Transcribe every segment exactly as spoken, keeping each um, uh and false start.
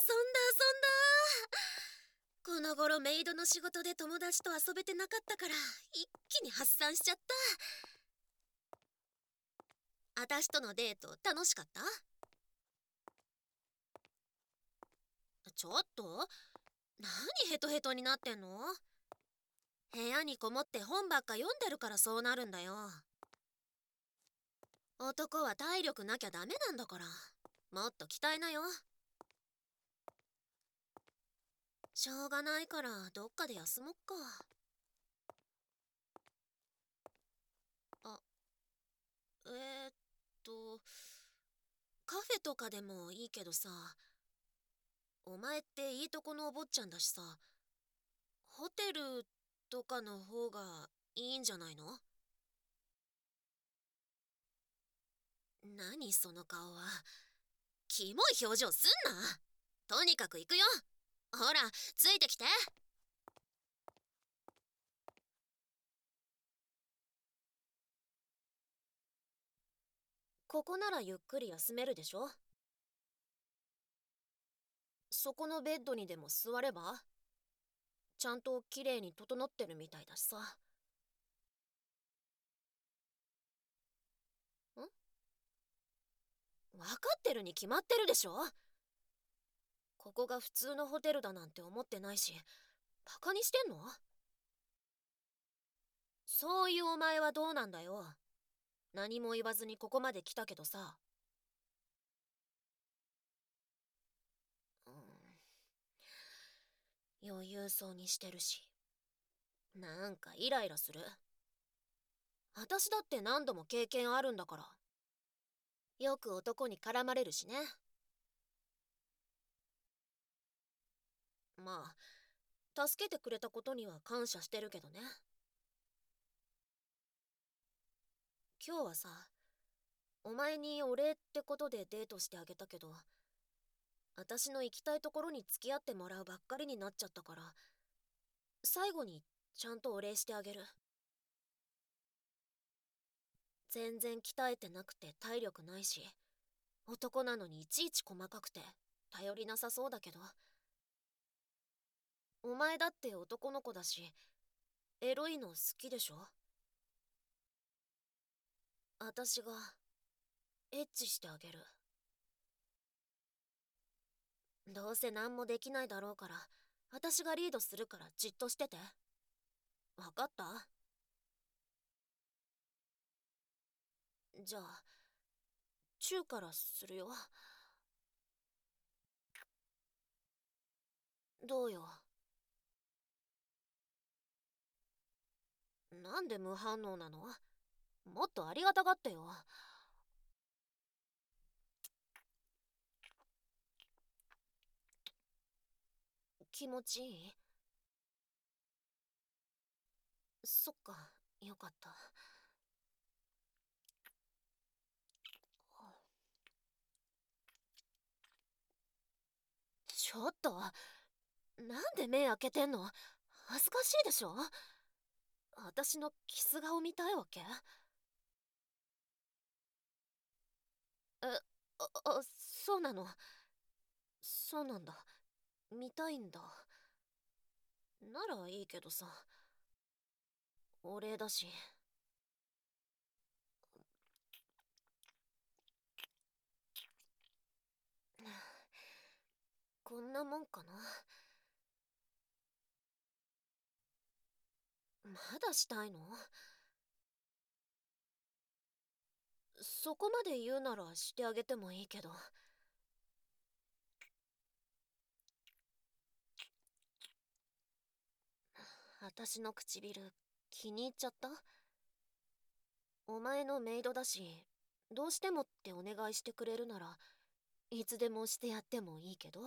遊んだ遊んだ。この頃メイドの仕事で友達と遊べてなかったから一気に発散しちゃった。あたしとのデート楽しかった？ちょっと何ヘトヘトになってんの？部屋にこもって本ばっか読んでるからそうなるんだよ。男は体力なきゃダメなんだから、もっと鍛えなよ。しょうがないからどっかで休もっか。あ、えー、っとカフェとかでもいいけどさ。お前っていいとこのお坊ちゃんだしさ、ホテルとかの方がいいんじゃないの？何その顔は。キモい表情すんな。とにかく行くよ。ほらついてきて。ここならゆっくり休めるでしょ。そこのベッドにでも座れば？ちゃんときれいに整ってるみたいだしさ。ん分かってるに決まってるでしょ。ここが普通のホテルだなんて思ってないし、バカにしてんの？そういうお前はどうなんだよ。何も言わずにここまで来たけどさ。うん、余裕そうにしてるし、なんかイライラする。私だって何度も経験あるんだから。よく男に絡まれるしね。まあ助けてくれたことには感謝してるけどね。今日はさ、お前にお礼ってことでデートしてあげたけど、私の行きたいところに付き合ってもらうばっかりになっちゃったから、最後にちゃんとお礼してあげる。全然鍛えてなくて体力ないし、男なのにいちいち細かくて頼りなさそうだけど、お前だって男の子だし、エロいの好きでしょ？私がエッチしてあげる。どうせ何もできないだろうから、私がリードするからじっとしてて。わかった？じゃあチューからするよ。どうよ？なんで無反応なの？もっとありがたがってよ。気持ちいい？そっか、よかった。ちょっと、なんで目開けてんの？恥ずかしいでしょ？私のキス顔見たいわけ？え、あ、あ、そうなの。そうなんだ。見たいんだ。ならいいけどさ。お礼だし。こんなもんかな。まだしたいの？そこまで言うならしてあげてもいいけど。私の唇気に入っちゃった？お前のメイドだし、どうしてもってお願いしてくれるならいつでもしてやってもいいけど。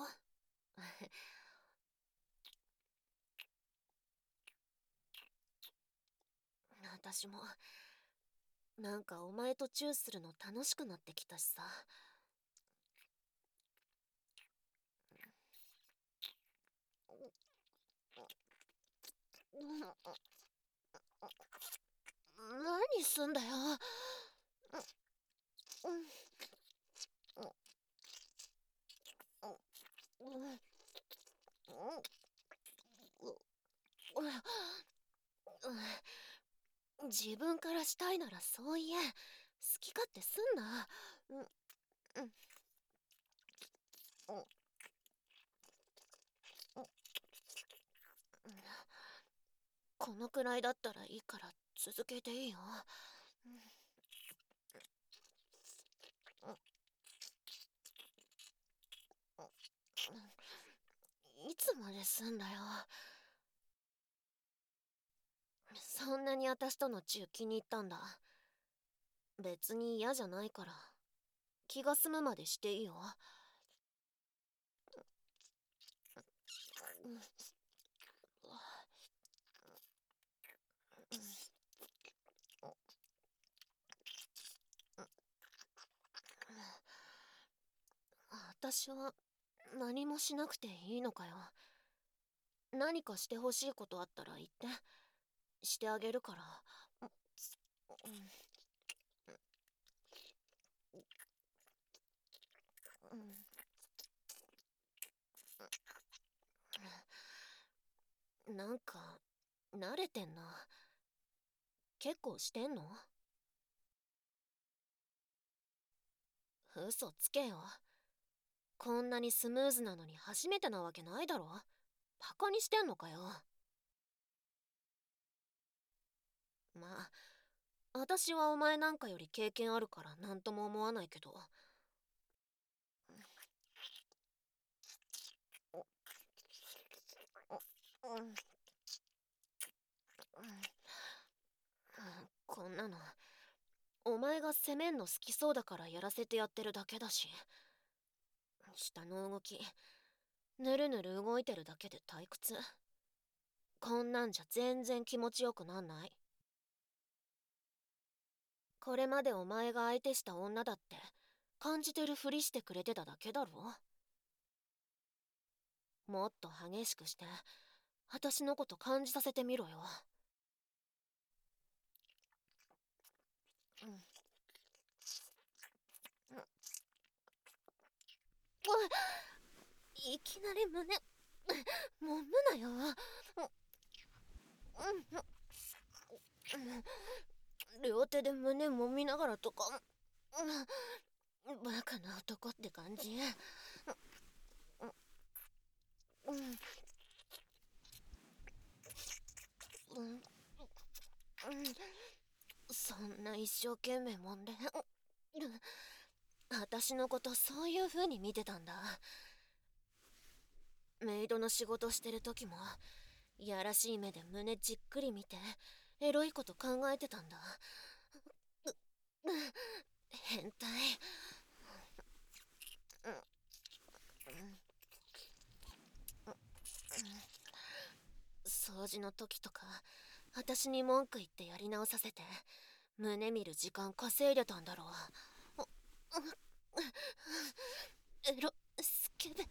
私もなんかお前とチューするの楽しくなってきたしさ。何すんだよ。 自分からしたいならそう言え。好き勝手すんな。うんうんうんこのくらいだったらいいから続けていいよ。いつまですんだよ。そんなに私とのチュー気に入ったんだ。別に嫌じゃないから気が済むまでしていいよ。私は何もしなくていいのかよ。何かしてほしいことあったら言って、してあげるから。なんか慣れてんな。結構してんの？嘘つけよ。こんなにスムーズなのに初めてなわけないだろ。バカにしてんのかよ。まあ私はお前なんかより経験あるから何とも思わないけど。こんなのお前が攻めんの好きそうだからやらせてやってるだけだし。下の動きぬるぬる動いてるだけで退屈。こんなんじゃ全然気持ちよくなんない。これまでお前が相手した女だって感じてるふりしてくれてただけだろ。もっと激しくして私のこと感じさせてみろよ。うん、いきなり胸もむなよ。両手で胸もみながらとかバカな男って感じ。そんな一生懸命もんで私のことそういう風に見てたんだ。メイドの仕事してる時もやらしい目で胸じっくり見てエロいこと考えてたんだ。変態。掃除の時とか私に文句言ってやり直させて胸見る時間稼いでたんだろう。エロスケベ。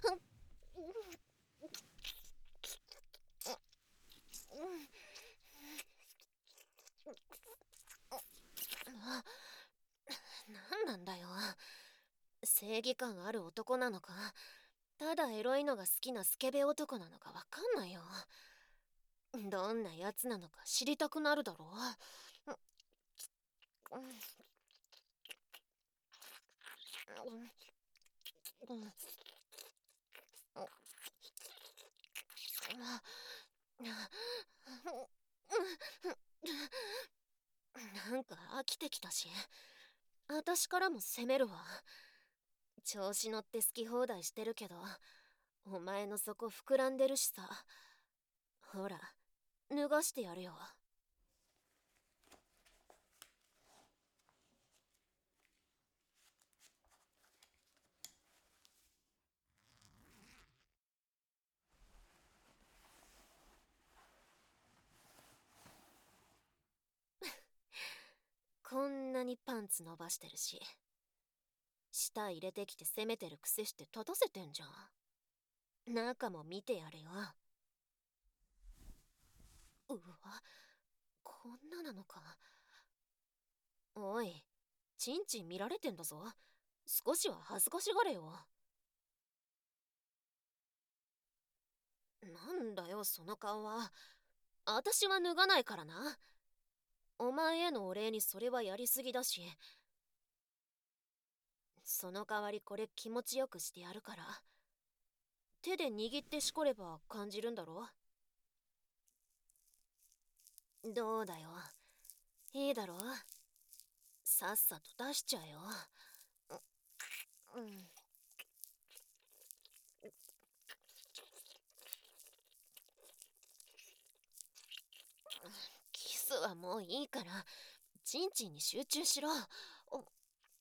何なんだよ。正義感ある男なのかただエロいのが好きなスケベ男なのかわかんないよ。どんなやつなのか知りたくなるだろう。なんか飽きてきたし私からも責めるわ。調子乗って好き放題してるけどお前の底膨らんでるしさ。ほら脱がしてやるよ。こんなにパンツ伸ばしてるし舌入れてきて攻めてるくせして立たせてんじゃん。中も見てやれよ。うわこんななのか。おいチンチン見られてんだぞ。少しは恥ずかしがれよ。 なんだよその顔は。私は脱がないからな。お前へのお礼にそれはやりすぎだし、その代わりこれ気持ちよくしてやるから、手で握ってしこれば感じるんだろ。どうだよ、いいだろ。さっさと出しちゃえよ。うん、キスはもういいからチンチンに集中しろ。お、うん、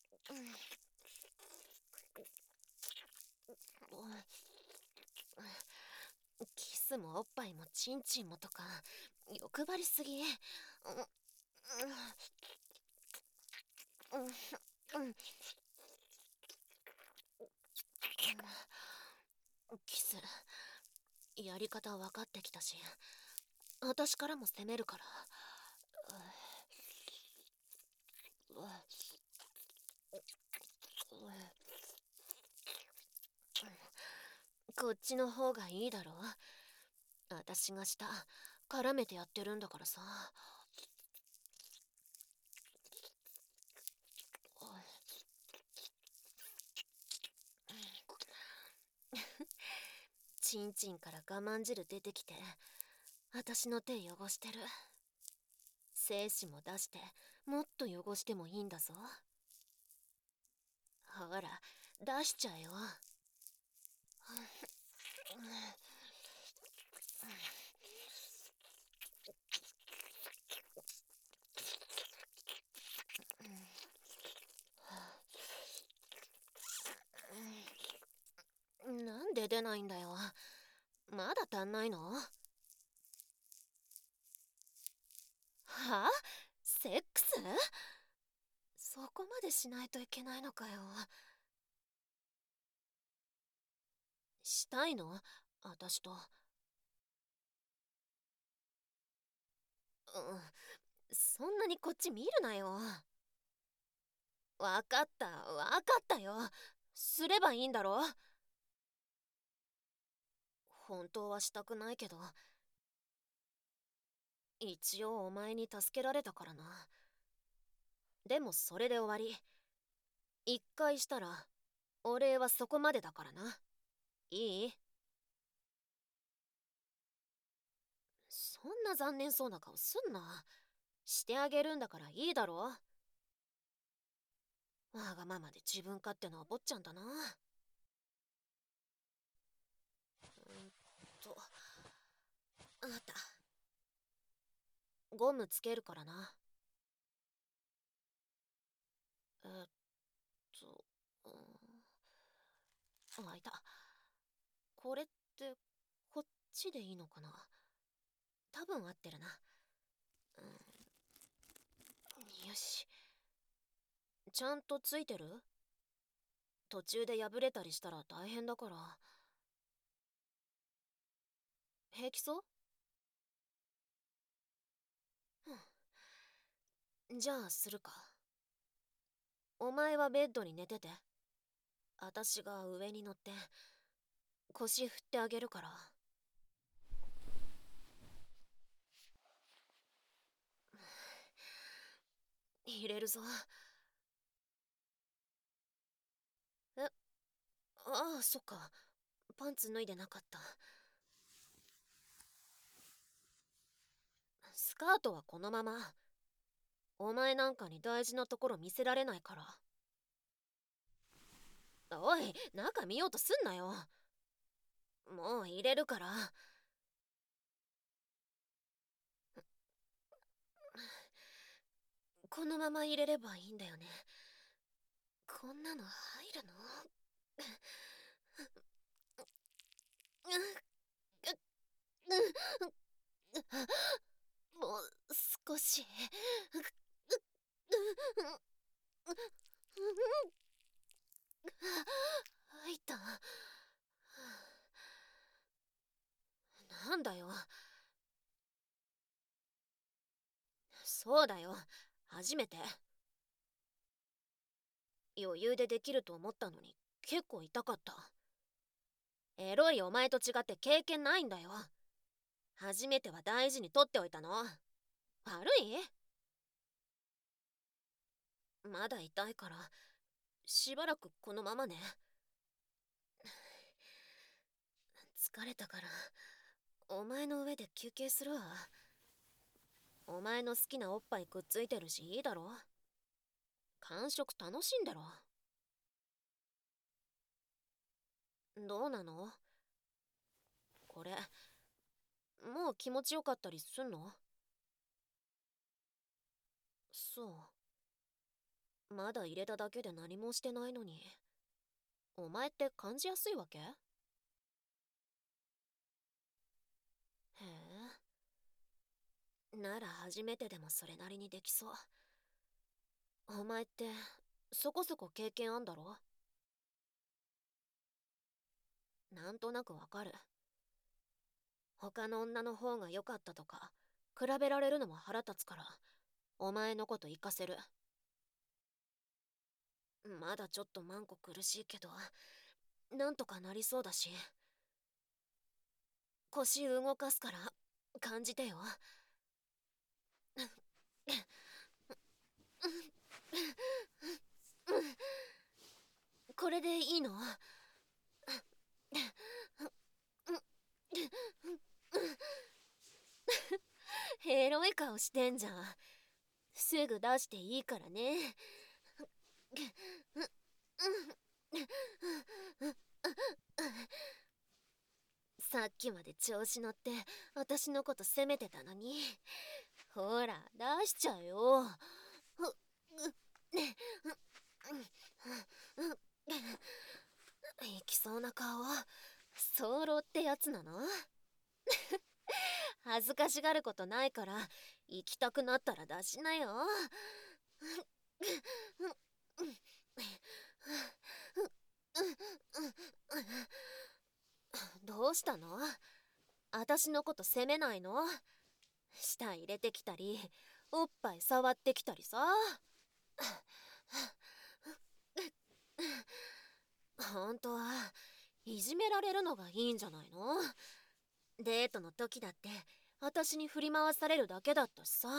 キスもおっぱいもチンチンもとか欲張りすぎ。うん、うん、うん、うん、キスやり方分かってきたし、私からも攻めるから。ううこっちの方がいいだろ。私が下絡めてやってるんだからさ。チンチンから我慢汁出てきて私の手汚してる。精子も出してもっと汚してもいいんだぞ。ほら出しちゃえよ。なんで出ないんだよ。まだ足んないの？はあ、セックス？そこまでしないといけないのかよ。したいの？私と。うん、そんなにこっち見るなよ。わかったわかったよ。すればいいんだろ。本当はしたくないけど、一応お前に助けられたからな。でもそれで終わり。一回したらお礼はそこまでだからな。いい？そんな残念そうな顔すんな。してあげるんだからいいだろ。わがままで自分勝手なお坊ちゃんだな。うんとあった。ゴムつけるからな。えっと、うん、あ、いた。これってこっちでいいのかな。多分合ってるな。うん、よし。ちゃんとついてる？途中で破れたりしたら大変だから。平気そう？うん、じゃあするか。お前はベッドに寝てて、私が上に乗って腰振ってあげるから。入れるぞ。え、ああ、そっか。パンツ脱いでなかった。スカートはこのまま。お前なんかに大事なところ見せられないから。おい、中見ようとすんなよ。もう入れるから。このまま入れればいいんだよね。こんなの入るの？もう少し。入った。なんだよ。そうだよ。初めて。余裕でできると思ったのに結構痛かった。 エロいお前と違って経験ないんだよ。初めては大事に取っておいたの。悪い？まだ痛いからしばらくこのままね。疲れたからお前の上で休憩するわ。お前の好きなおっぱいくっついてるしいいだろ。感触楽しんでろ。どうなのこれ、もう気持ちよかったりすんの？そう。まだ入れただけで何もしてないのに。お前って感じやすいわけ？へえ。なら初めてでもそれなりにできそう。お前ってそこそこ経験あんだろ？なんとなくわかる。他の女の方が良かったとか比べられるのも腹立つからお前のこと活かせる。まだちょっとマンコ苦しいけどなんとかなりそうだし、腰動かすから感じてよ。これでいいの？エロい顔してんじゃん。すぐ出していいからね。さっきまで調子乗って私のこと責めてたのに、ほら出しちゃうよ。行きそうな顔、早漏ってやつなの？恥ずかしがることないから行きたくなったら出しなよ。どうしたの？私のこと責めないの？舌入れてきたりおっぱい触ってきたりさ。本当はいじめられるのがいいんじゃないの？デートの時だって私に振り回されるだけだったしさ。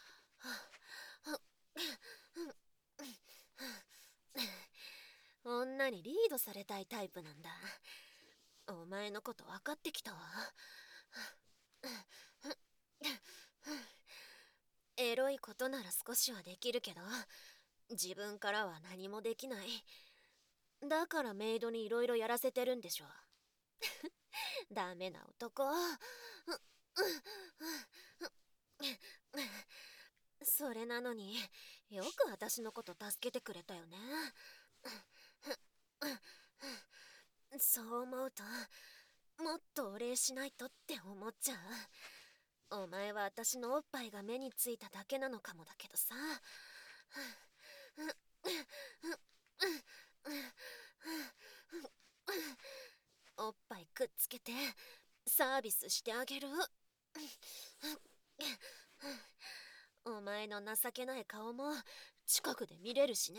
女にリードされたいタイプなんだ。お前のこと分かってきたわ。エロいことなら少しはできるけど自分からは何もできない。だからメイドにいろいろやらせてるんでしょ。ダメな男。それなのによく私のこと助けてくれたよね。そう思うともっとお礼しないとって思っちゃう。お前は私のおっぱいが目についただけなのかもだけどさ。おっぱいくっつけてサービスしてあげる。お前の情けない顔も近くで見れるしね。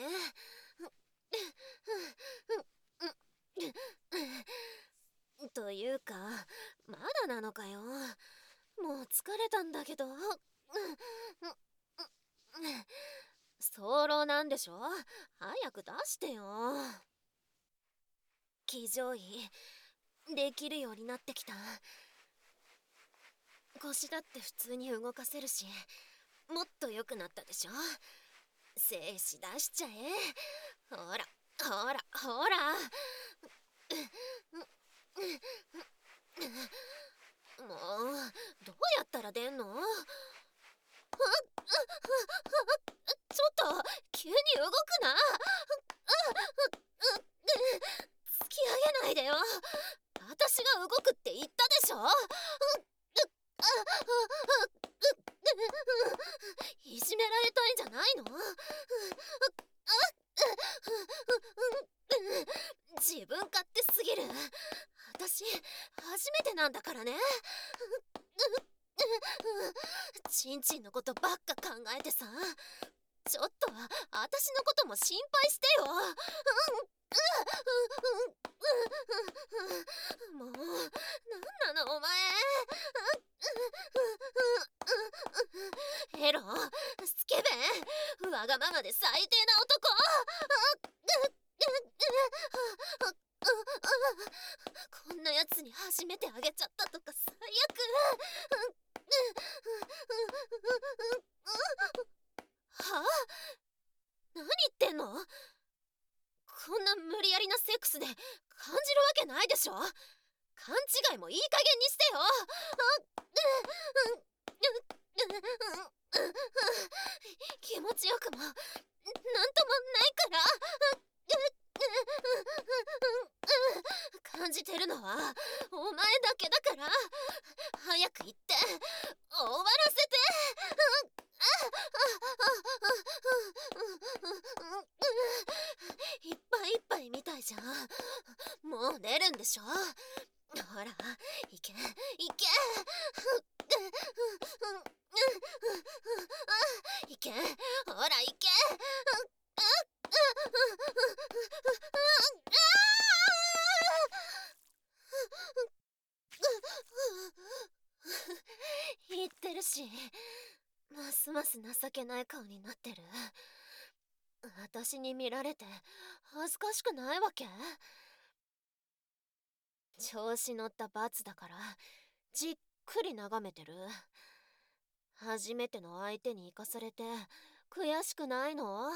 というかまだなのかよ。もう疲れたんだけど。早漏なんでしょ？早く出してよ。騎乗位できるようになってきた。腰だって普通に動かせるしもっと良くなったでしょ。精子出しちゃえ。ほらほらほら。もうどうやったら出んの？ちょっと急に動くな。突き上げないでよ。私が動くって言ったでしょ。いじめられたいんじゃないの？自分勝手すぎる。私初めてなんだからね。チンチンのことばっか考えてさ。 ちょっと私のことも心配してよ。もうなんなのお前。エロスケベわがままで最低な男。こんなやつに初めてあげちゃったとか最悪。はあ、何言ってんの。こんな無理やりなセックスで感じるわけないでしょ。勘違いもいい加減にしてよ。気持ちよくもなんともないから。感じてるのはお前だけだから、早く言って終わらせて。いっぱいいっぱいみたいじゃん。もう出るんでしょ。ほらいけいけいけ、ほらいけ。言ってるし、ますます情けない顔になってる。私に見られて恥ずかしくないわけ？調子乗った罰だからじっくり眺めてる。初めての相手に生かされて悔しくないの？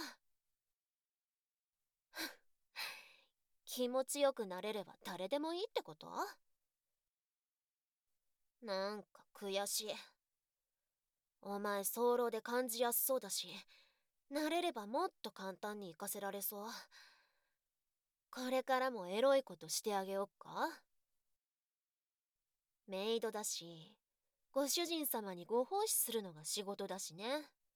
気持ちよくなれれば誰でもいいってこと？なんか悔しい。お前早漏で感じやすそうだし、なれればもっと簡単に生かせられそう。これからもエロいことしてあげよっか。メイドだし、ご主人様にご奉仕するのが仕事だしね。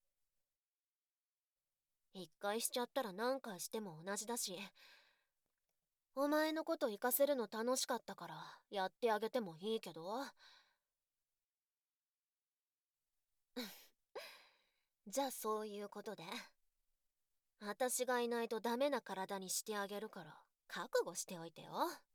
一回しちゃったら何回しても同じだし、お前のこと活かせるの楽しかったからやってあげてもいいけど。じゃあそういうことで、私がいないとダメな体にしてあげるから覚悟しておいてよ。